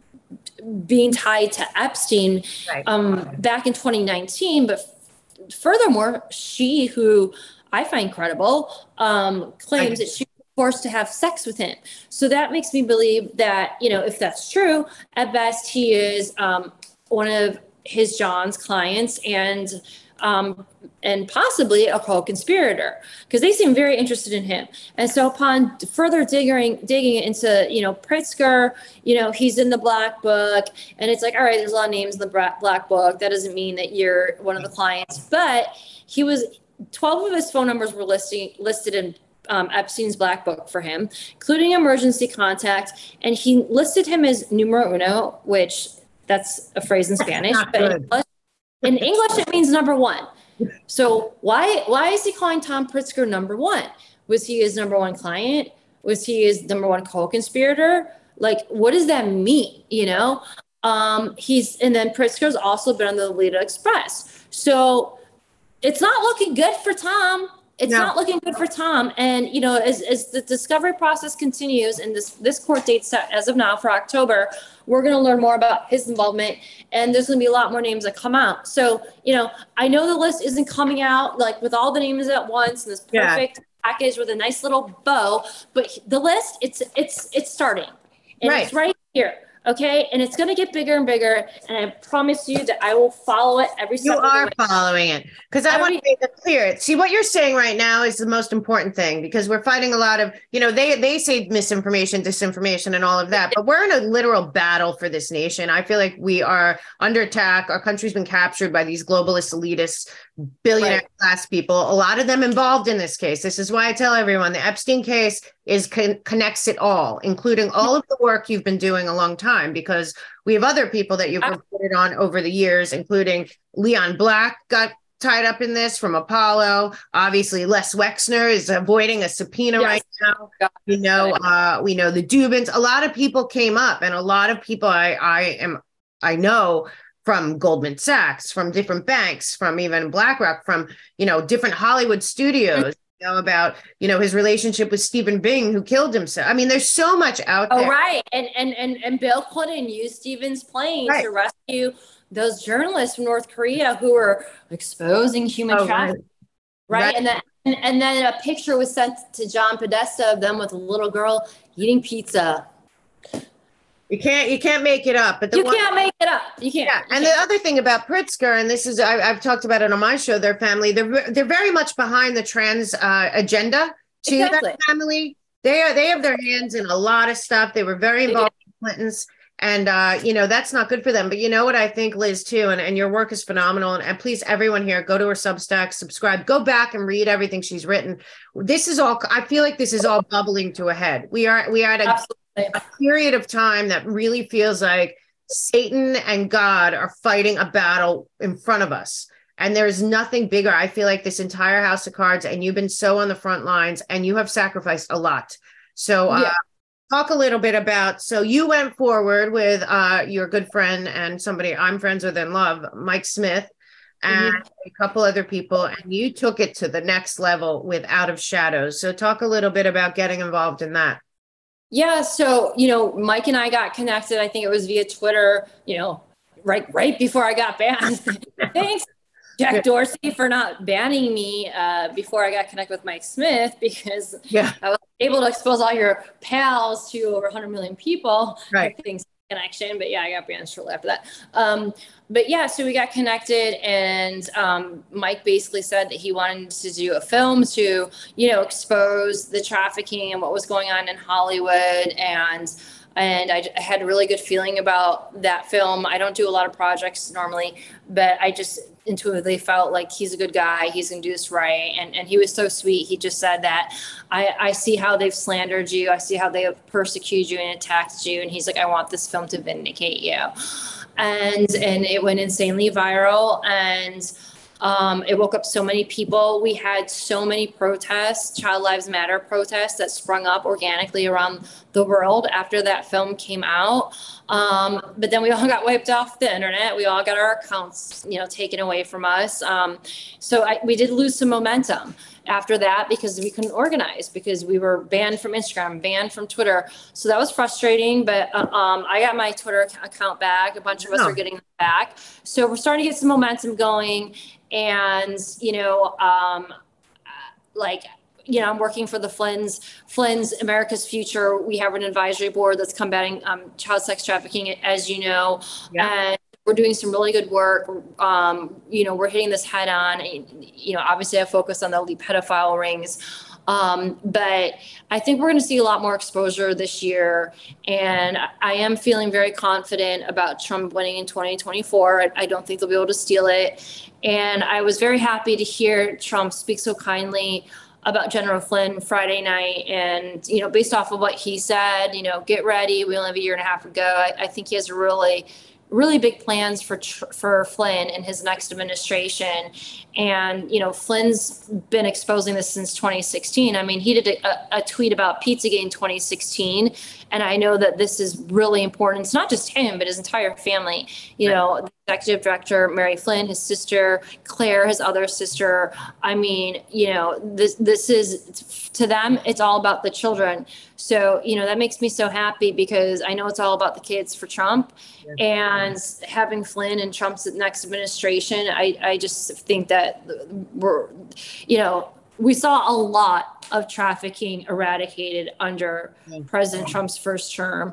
being tied to Epstein right. um, back in twenty nineteen. But f- furthermore, she, who I find credible, um, claims that she was forced to have sex with him. So that makes me believe that, you know, if that's true, at best he is um, one of his John's clients and um, and possibly a co-conspirator, because they seem very interested in him. And so upon further digging, digging into, you know, Pritzker, you know, he's in the black book, and it's like, all right, there's a lot of names in the black book. That doesn't mean that you're one of the clients, but he was, twelve of his phone numbers were listing, listed in um, Epstein's black book for him, including emergency contact. And he listed him as numero uno, which that's a phrase in Spanish, but in English, in English, it means number one. So why why is he calling Tom Pritzker number one? Was he his number one client? Was he his number one co-conspirator? Like, what does that mean? You know, um, he's and then Pritzker's also been on the Lolita Express. So it's not looking good for Tom. It's no. not looking good for Tom. And, you know, as, as the discovery process continues, and this, this court date set as of now for October, we're going to learn more about his involvement, and there's going to be a lot more names that come out. So, you know, I know the list isn't coming out like with all the names at once and this perfect yeah. package with a nice little bow, but the list, it's, it's, it's starting and right. it's right here. Okay. And it's going to get bigger and bigger. And I promise you that I will follow it every step You of the are way. following it. Because I want to make it clear. See, what you're saying right now is the most important thing, because we're fighting a lot of, you know, they, they say misinformation, disinformation, and all of that. But we're in a literal battle for this nation. I feel like we are under attack. Our country's been captured by these globalist elitists, billionaire right. class people, a lot of them involved in this case. This is why I tell everyone the Epstein case is con- connects it all, including all of the work you've been doing a long time, because we have other people that you've reported on over the years, including Leon Black got tied up in this from Apollo. Obviously, Les Wexner is avoiding a subpoena yes. right now. You know, uh, we know the Dubins. A lot of people came up, and a lot of people I, I am, I know from Goldman Sachs, from different banks, from even BlackRock, from, you know, different Hollywood studios. Know about, you know, his relationship with Stephen Bing, who killed himself. I mean, there's so much out there. Oh, right. And and and, and Bill Clinton used Stephen's plane right. to rescue those journalists from North Korea who were exposing human oh, trafficking. Right. right. And then and, and then a picture was sent to John Podesta of them with a little girl eating pizza. You can't, you can't make it up. But the you one, can't make it up. You can't. Yeah. You and can't. the other thing about Pritzker, and this is, I, I've talked about it on my show, their family, they're, they're very much behind the trans uh, agenda to exactly. that family. They are, they have their hands in a lot of stuff. They were very involved in Clinton's, and, uh, you know, that's not good for them. But you know what I think, Liz, too, and, and your work is phenomenal. And, and please, everyone here, go to her Substack, subscribe, go back and read everything she's written. This is all, I feel like this is all bubbling to a head. We are, we are at a Absolutely. a period of time that really feels like Satan and God are fighting a battle in front of us. And there's nothing bigger. I feel like this entire House of Cards, and you've been so on the front lines, and you have sacrificed a lot. So uh, yeah. talk a little bit about, so you went forward with uh, your good friend and somebody I'm friends with and love, Mike Smith, and mm-hmm. a couple other people, and you took it to the next level with Out of Shadows. So talk a little bit about getting involved in that. Yeah. So, you know, Mike and I got connected. I think it was via Twitter, you know, right, right before I got banned. Thanks, Jack Dorsey, for not banning me uh, before I got connected with Mike Smith, because yeah. I was able to expose all your pals to over one hundred million people. Right. Things connection, but yeah, I got banned shortly after that. Um, but yeah, so we got connected, and um, Mike basically said that he wanted to do a film to, you know, expose the trafficking and what was going on in Hollywood. And And I, I had a really good feeling about that film. I don't do a lot of projects normally, but I just intuitively felt like he's a good guy. He's going to do this right. And and he was so sweet. He just said that, I, I see how they've slandered you. I see how they have persecuted you and attacked you. And he's like, I want this film to vindicate you. And, and it went insanely viral. And Um, it woke up so many people. We had so many protests, Child Lives Matter protests that sprung up organically around the world after that film came out. Um, but then we all got wiped off the internet. We all got our accounts, you know, taken away from us. Um, so I, we did lose some momentum after that because we couldn't organize, because we were banned from Instagram, banned from Twitter. So that was frustrating, but uh, um, I got my Twitter account back. A bunch of us oh. are getting it back. So we're starting to get some momentum going. And, you know, um, like, you know, I'm working for the Flynn's, Flynn's America's Future. We have an advisory board that's combating um, child sex trafficking, as you know. Yeah. And we're doing some really good work. Um, you know, we're hitting this head on. You know, obviously I focus on the elite pedophile rings. Um, but I think we're going to see a lot more exposure this year. And I am feeling very confident about Trump winning in twenty twenty-four. I, I don't think they'll be able to steal it. And I was very happy to hear Trump speak so kindly about General Flynn Friday night. And, you know, based off of what he said, you know, get ready. We only have a year and a half to go. I, I think he has a really really big plans for for Flynn and his next administration. And, you know, Flynn's been exposing this since twenty sixteen. I mean, he did a, a tweet about Pizzagate in twenty sixteen. And I know that this is really important. It's not just him, but his entire family. You know, the executive director, Mary Flynn, his sister, Claire, his other sister. I mean, you know, this this is, to them, it's all about the children. So, you know, that makes me so happy, because I know it's all about the kids for Trump. Yeah. And having Flynn and Trump's next administration, I, I just think that we're, you know, we saw a lot of trafficking eradicated under yeah. President Trump's first term,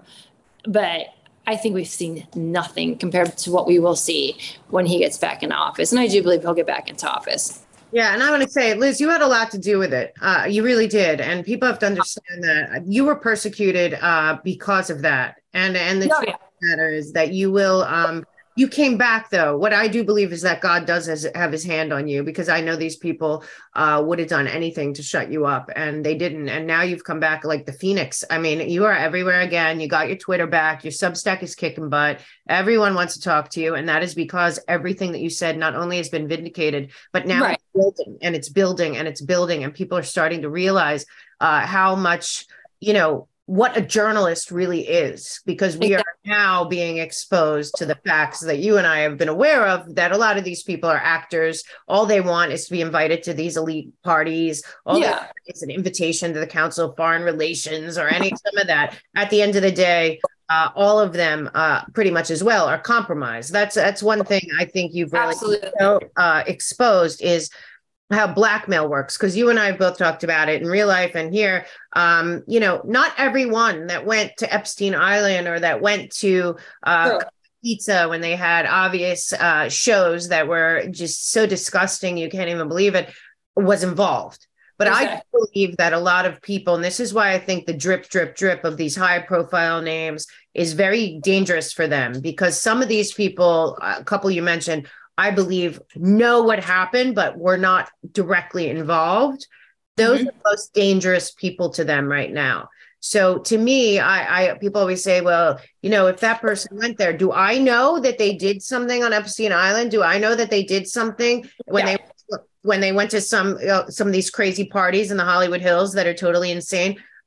but I think we've seen nothing compared to what we will see when he gets back into office. And I do believe he'll get back into office. Yeah. And I want to say, Liz, you had a lot to do with it. Uh, you really did. And people have to understand that you were persecuted uh, because of that. And, and the no, truth yeah. of the matter is that you will, um, you came back, though. What I do believe is that God does has, have his hand on you, because I know these people uh, would have done anything to shut you up, and they didn't. And now you've come back like the Phoenix. I mean, you are everywhere again. You got your Twitter back. Your Substack is kicking butt. Everyone wants to talk to you. And that is because everything that you said not only has been vindicated, but now right. it's building and it's building and it's building. And people are starting to realize uh, how much, you know, what a journalist really is, because we are now being exposed to the facts that you and I have been aware of, that a lot of these people are actors. All they want is to be invited to these elite parties. All yeah. It's an invitation to the Council of Foreign Relations or any some of that. At the end of the day, uh, all of them uh, pretty much as well are compromised. That's that's one thing I think you've really uh, exposed is how blackmail works, because you and I have both talked about it in real life and here. Um, you know, not everyone that went to Epstein Island or that went to uh, sure. Pizza when they had obvious uh, shows that were just so disgusting, you can't even believe it, was involved. But exactly. I believe that a lot of people, and this is why I think the drip, drip, drip of these high profile names is very dangerous for them, because some of these people, a couple you mentioned, I believe know what happened, but were not directly involved. Those mm-hmm. are the most dangerous people to them right now. So to me, I, I people always say, well, you know, if that person went there, do I know that they did something on Epstein Island? Do I know that they did something when yeah. they when they went to some you know, some of these crazy parties in the Hollywood Hills that are totally insane?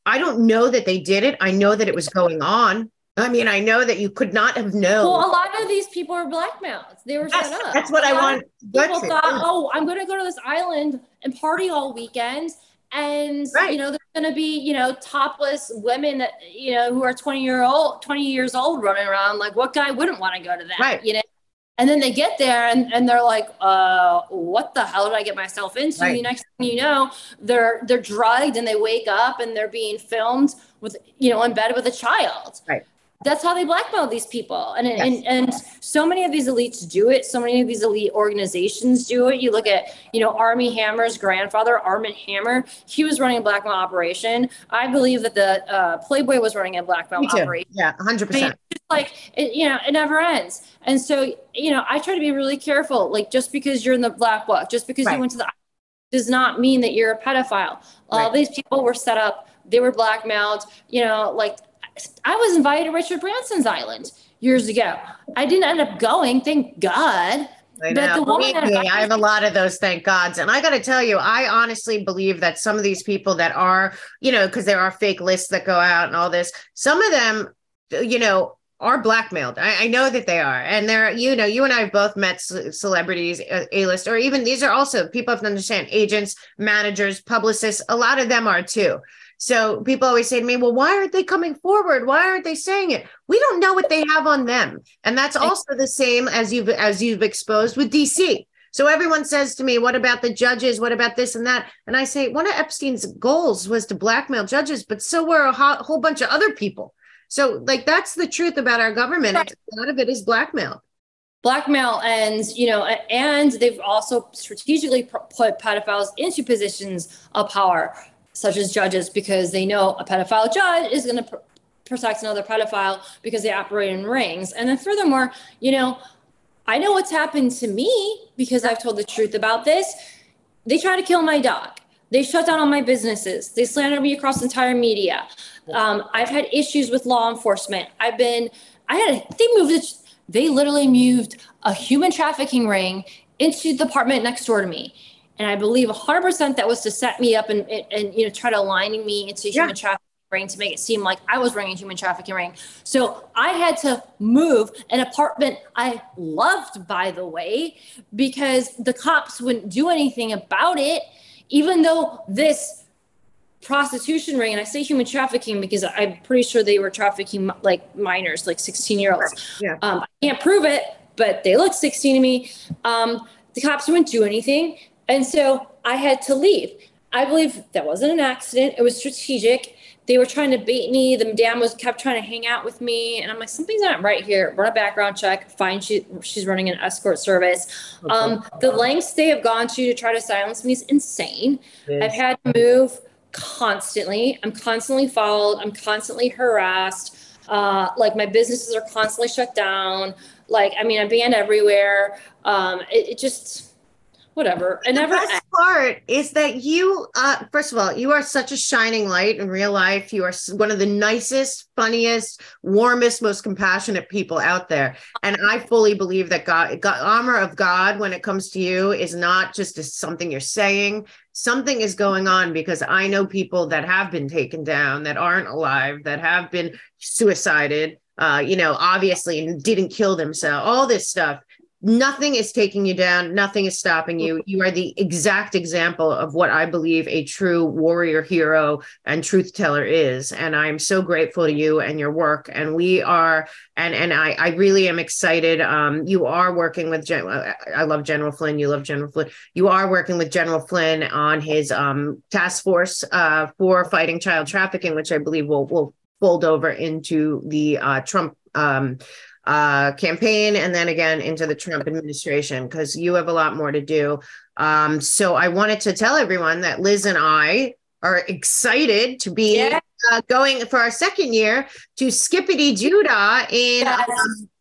I don't know that they did it. I know that it was going on. I mean, I know that you could not have known. Well, a lot of these people are blackmailed. They were yes, set up. That's what I want. People thought, oh, I'm going to go to this island and party all weekend. And, right. you know, there's going to be, you know, topless women that, you know, who are twenty year old, twenty years old running around. Like, what guy wouldn't want to go to that? Right. You know? And then they get there and, and they're like, uh, what the hell did I get myself into? Right. The next thing you know, they're, they're drugged and they wake up and they're being filmed with, you know, in bed with a child. Right. That's how they blackmail these people. And, yes. and, and so many of these elites do it. So many of these elite organizations do it. You look at, you know, Armie Hammer's grandfather, Armand Hammer, he was running a blackmail operation. I believe that the uh, Playboy was running a blackmail operation. Yeah, one hundred percent. I mean, like, it, you know, it never ends. And so, you know, I try to be really careful. Like, just because you're in the black book, just because right. you went to the, does not mean that you're a pedophile. All right. these people were set up. They were blackmailed, you know, like, I was invited to Richard Branson's island years ago. I didn't end up going, thank God. I know. The woman that I, I have a lot of those, thank Gods. And I got to tell you, I honestly believe that some of these people that are, you know, because there are fake lists that go out and all this, some of them, you know, are blackmailed. I, I know that they are. And they're, you know, you and I have both met c- celebrities, uh, A-list, or even these are also, people have to understand, agents, managers, publicists, a lot of them are too. So people always say to me, well, why aren't they coming forward? Why aren't they saying it? We don't know what they have on them. And that's also the same as you've, as you've exposed with D C. So everyone says to me, what about the judges? What about this and that? And I say, one of Epstein's goals was to blackmail judges, but so were a ho- whole bunch of other people. So like, that's the truth about our government. Right. A lot of it is blackmail. Blackmail, and, you know, and they've also strategically put pedophiles into positions of power, such as judges, because they know a pedophile judge is going to pr- protect another pedophile because they operate in rings. And then furthermore, you know, I know what's happened to me because I've told the truth about this. They try to kill my dog. They shut down all my businesses. They slander me across the entire media. Um, I've had issues with law enforcement. I've been, I had, a, they moved, it, they literally moved a human trafficking ring into the apartment next door to me. And I believe one hundred percent that was to set me up and, and, and you know, try to align me into human yeah. trafficking ring to make it seem like I was running a human trafficking ring. So I had to move an apartment I loved, by the way, because the cops wouldn't do anything about it, even though this prostitution ring, and I say human trafficking because I'm pretty sure they were trafficking like minors, like sixteen year olds. Yeah. Um, I can't prove it, but they look sixteen to me. Um, the cops wouldn't do anything. And so I had to leave. I believe that wasn't an accident. It was strategic. They were trying to bait me. The madam was kept trying to hang out with me. And I'm like, something's not right here. Run a background check. Find she, she's running an escort service. Okay. Um, the lengths they have gone to to try to silence me is insane. Yes. I've had to move constantly. I'm constantly followed. I'm constantly harassed. Uh, like my businesses are constantly shut down. Like, I mean, I'm banned everywhere. Um, it, it just... Whatever. I never. The best part is that you, uh, first of all, you are such a shining light in real life. You are one of the nicest, funniest, warmest, most compassionate people out there. And I fully believe that God, God, armor of God, when it comes to you, is not just a, something you're saying. Something is going on, because I know people that have been taken down, that aren't alive, that have been suicided, uh, you know, obviously didn't kill themselves, all this stuff. Nothing is taking you down. Nothing is stopping you. You are the exact example of what I believe a true warrior hero and truth teller is. And I'm so grateful to you and your work. And we are, and, and I, I really am excited. Um, you are working with, Gen- I love General Flynn. You love General Flynn. You are working with General Flynn on his um, task force uh, for fighting child trafficking, which I believe will, will fold over into the uh, Trump um Uh, campaign, and then again into the Trump administration, because you have a lot more to do. Um, so I wanted to tell everyone that Liz and I are excited to be yeah. uh, going for our second year to Skippity Judah in yes. um,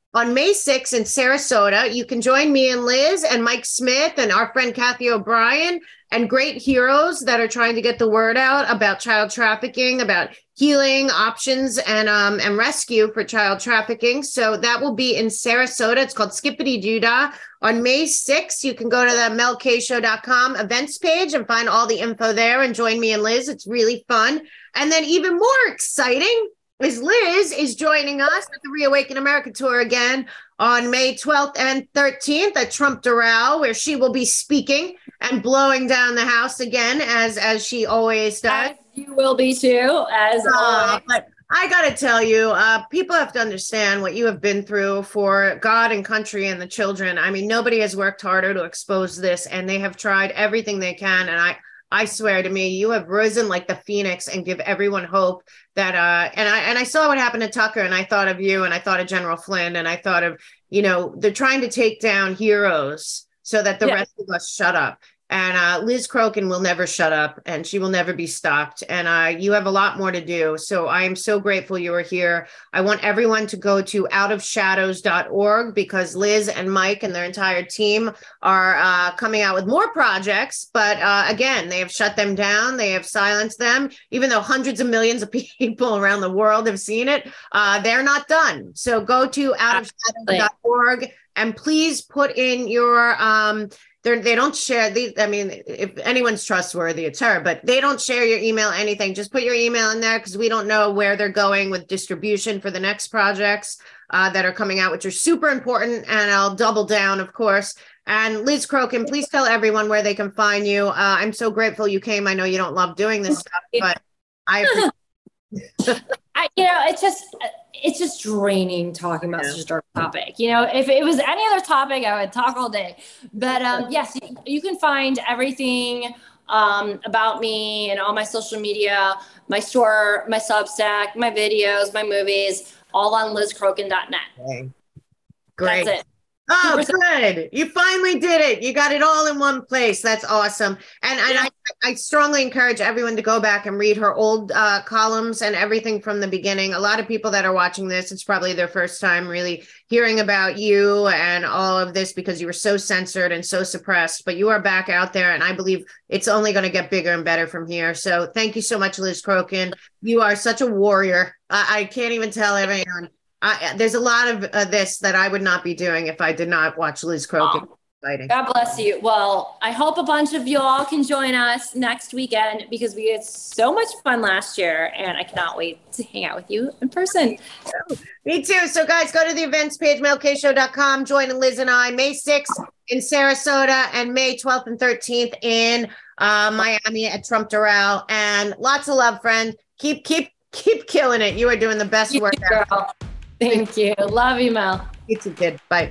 on May sixth in Sarasota. You can join me and Liz and Mike Smith and our friend Kathy O'Brien and great heroes that are trying to get the word out about child trafficking, about healing options and um and rescue for child trafficking. So that will be in Sarasota. It's called Skippity Doodah. On May sixth, you can go to the mel k show dot com events page and find all the info there and join me and Liz. It's really fun. And then even more exciting is Liz is joining us at the Reawaken America Tour again on May twelfth and thirteenth at Trump Doral, where she will be speaking and blowing down the house again, as as she always does. As you will be too, as uh, always. But I got to tell you, uh, people have to understand what you have been through for God and country and the children. I mean, nobody has worked harder to expose this, and they have tried everything they can. And I, I swear to me, you have risen like the phoenix and give everyone hope that, uh, and I, and I saw what happened to Tucker, and I thought of you, and I thought of General Flynn, and I thought of, you know, they're trying to take down heroes so that the yeah. rest of us shut up. And uh, Liz Crokin will never shut up, and she will never be stopped. And uh, you have a lot more to do. So I am so grateful you are here. I want everyone to go to out of shadows dot org, because Liz and Mike and their entire team are uh, coming out with more projects. But uh, again, they have shut them down. They have silenced them. Even though hundreds of millions of people around the world have seen it, uh, they're not done. So go to out of shadows dot org and please put in your... Um, They're, they don't share these. I mean, if anyone's trustworthy, it's her, but they don't share your email, anything. Just put your email in there, because we don't know where they're going with distribution for the next projects uh, that are coming out, which are super important. And I'll double down, of course. And Liz Crokin, please tell everyone where they can find you. Uh, I'm so grateful you came. I know you don't love doing this stuff, but I appreciate I, you know, it's just, it's just draining talking about yeah. such a dark topic. You know, if it was any other topic, I would talk all day. But um, yes, you, you can find everything um, about me and all my social media, my store, my Substack, my videos, my movies, all on liz crokin dot net. Okay. Great. That's it. Oh, good. You finally did it. You got it all in one place. That's awesome. And, and I, I strongly encourage everyone to go back and read her old uh, columns and everything from the beginning. A lot of people that are watching this, it's probably their first time really hearing about you and all of this, because you were so censored and so suppressed, but you are back out there. And I believe it's only going to get bigger and better from here. So thank you so much, Liz Crokin. You are such a warrior. I, I can't even tell everyone. I, there's a lot of uh, this that I would not be doing if I did not watch Liz Crokin oh, fighting. God bless you. Well, I hope a bunch of you all can join us next weekend, because we had so much fun last year, and I cannot wait to hang out with you in person. Oh, me too. So guys, go to the events page, mel k show dot com. Join Liz and I May sixth in Sarasota and May twelfth and thirteenth in uh, Miami at Trump Doral. And lots of love, friend. Keep, keep, keep killing it. You are doing the best you work ever. Thank you. Love you, Mel. You too, kid. Bye.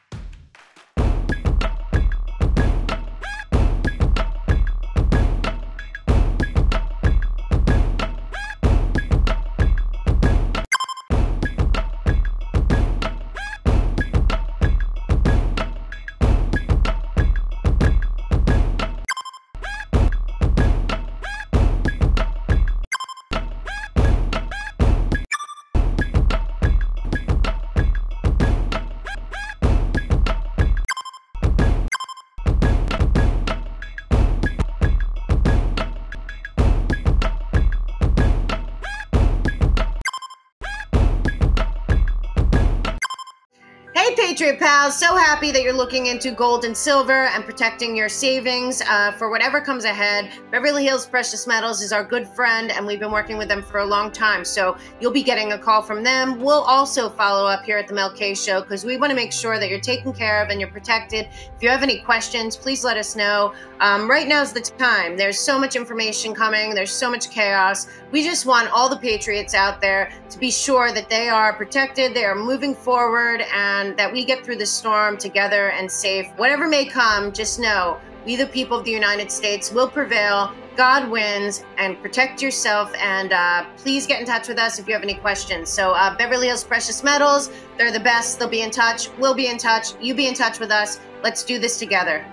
Patriot Pals, so happy that you're looking into gold and silver and protecting your savings uh, for whatever comes ahead. Beverly Hills Precious Metals is our good friend, and we've been working with them for a long time. So you'll be getting a call from them. We'll also follow up here at the Mel K Show, because we want to make sure that you're taken care of and you're protected. If you have any questions, please let us know. Um, right now's the time. There's so much information coming. There's so much chaos. We just want all the Patriots out there to be sure that they are protected, they are moving forward, and that we get through the storm together and safe. Whatever may come, just know we, the people of the United States, will prevail. God wins, and protect yourself. And uh, please get in touch with us if you have any questions. So uh, Beverly Hills Precious Metals, they're the best. They'll be in touch. We'll be in touch. You be in touch with us. Let's do this together.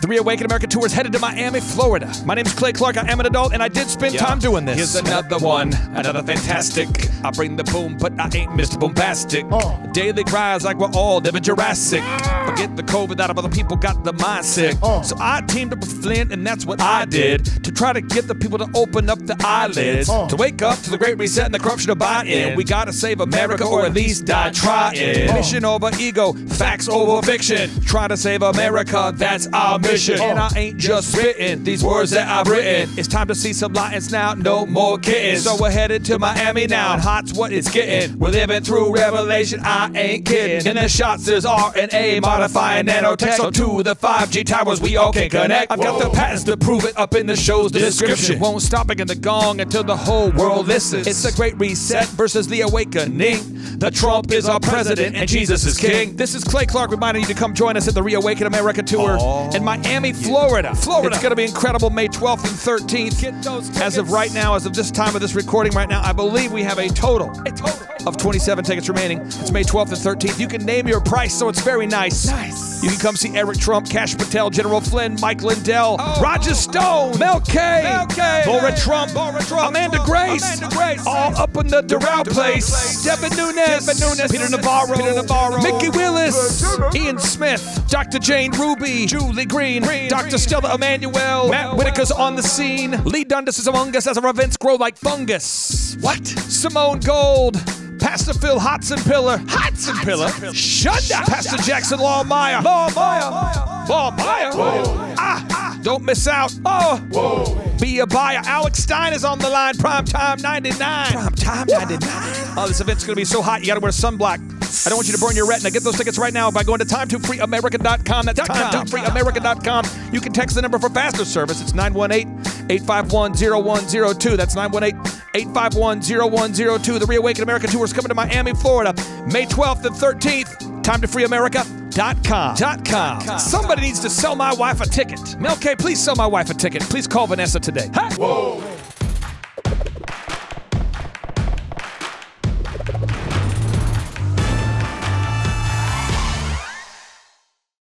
The Reawaken America Tour is headed to Miami, Florida. My name is Clay Clark. I am an adult, and I did spend yeah. time doing this. Here's another one, another fantastic. I bring the boom, but I ain't Mister Bombastic. Oh. Daily cries like we're all living Jurassic. Forget the COVID, that other people got the mindset. Oh. So I teamed up with Flint, and that's what I did to try to get the people to open up the eyelids, oh. to wake up to the Great Reset and the corruption of buy-in. We gotta save America, or at least die trying. Oh. Mission over ego, facts over fiction. Try to save America, that's our mission. Oh. And I ain't just spitting these words that I've written. It's time to see some lions now, no more kittens. So we're headed to Miami now, and hot's what it's getting. We're living through revelation, I ain't kidding. In the shots, there's R N A modifying nanotech. So to the five G towers, we all can connect. I've got Whoa. the patents to prove it up in the show's description. Won't stop again the gong until the whole world listens. It's a great reset versus the awakening. The Trump is our president and Jesus is king. This is Clay Clark reminding you to come join us at the Reawaken America Tour oh. in Miami, Florida. Florida. It's going to be incredible, May twelfth and thirteenth. As of right now, as of this time of this recording right now, I believe we have a total, a total of twenty-seven tickets remaining. It's May twelfth and thirteenth. You can name your price, so it's very nice. Nice. You can come see Eric Trump, Kash Patel, General Flynn, Mike Lindell, oh, Roger Stone, Mel K, Mel K, Laura hey, Trump, Laura Trump, Amanda Grace, Amanda Grace, all up in the Doral place. Devin Nunes, Devin Nunes, Peter Navarro, Peter Navarro, Mickey Willis, Ian Smith, Doctor Jane Ruby, Julie Green, Green Doctor Green. Stella Emanuel, Matt Whitaker's on the scene. Lee Dundas is among us as our events grow like fungus. What? Simone Gold. Pastor Phil Hodson Pillar. Hodson Pillar? Shut up. Pastor Jackson Lawmeyer. Lawmeyer. Lawmeyer. Ah, ah. Don't miss out. Oh. Whoa. Be a buyer. Alex Stein is on the line. Primetime ninety-nine. Primetime ninety-nine. Oh, this event's going to be so hot, you got to wear sunblock. I don't want you to burn your retina. Get those tickets right now by going to time to free america dot com. That's time to free america dot com. You can text the number for faster service. It's nine one eight, eight five one, zero one zero two. That's nine one eight, eight five one, zero one zero two. The Reawaken America Tour is coming to Miami, Florida, May twelfth and thirteenth. time to free america dot com. .com. Somebody needs to sell my wife a ticket. Mel K, please sell my wife a ticket. Please call Vanessa today. Hey. Whoa.